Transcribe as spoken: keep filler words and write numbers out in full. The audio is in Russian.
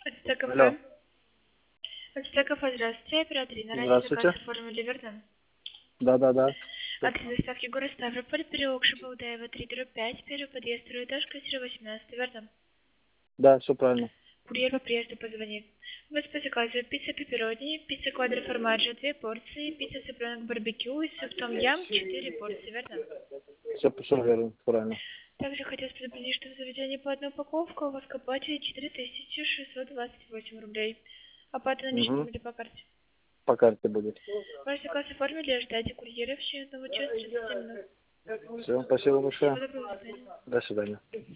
Ацтека Алло. кафе. Ацтека кафе, здравствуйте. Оператор на ранее Здравствуйте. заказ оформили, верно? Да, да, да. Адрес доставки город Ставрополь, переулок Шабалдаева, три пять, первый подъезд, второй этаж, квартира восемнадцать, верно? Да, все правильно. Курьер по приезду позвонит. У вас по заказу пицца пепперони, пицца квадроформаджо, две порции, пицца цыпленок барбекю и суп том ям, четыре порции, верно? Все, все верно, правильно. Также хотелось предупредить, что в заведении по одной упаковке у вас к оплате четыре тысячи шестьсот двадцать восемь рублей. Оплата наличными Угу. или по карте? По карте будет. Ваш заказ оформили, ждайте курьера в течение одного часа тридцати минут. Все, спасибо Всего большое. доброго, до свидания. До свидания.